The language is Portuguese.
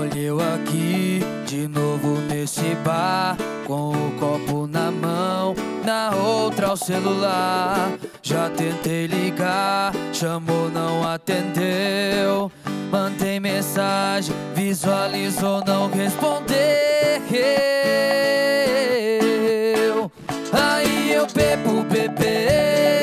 Olha eu aqui, de novo nesse bar, com o copo na mão, na outra o celular. Já tentei ligar, chamou, não atendeu. Mandei mensagem, visualizou, não respondeu. Aí eu bebo, bebê,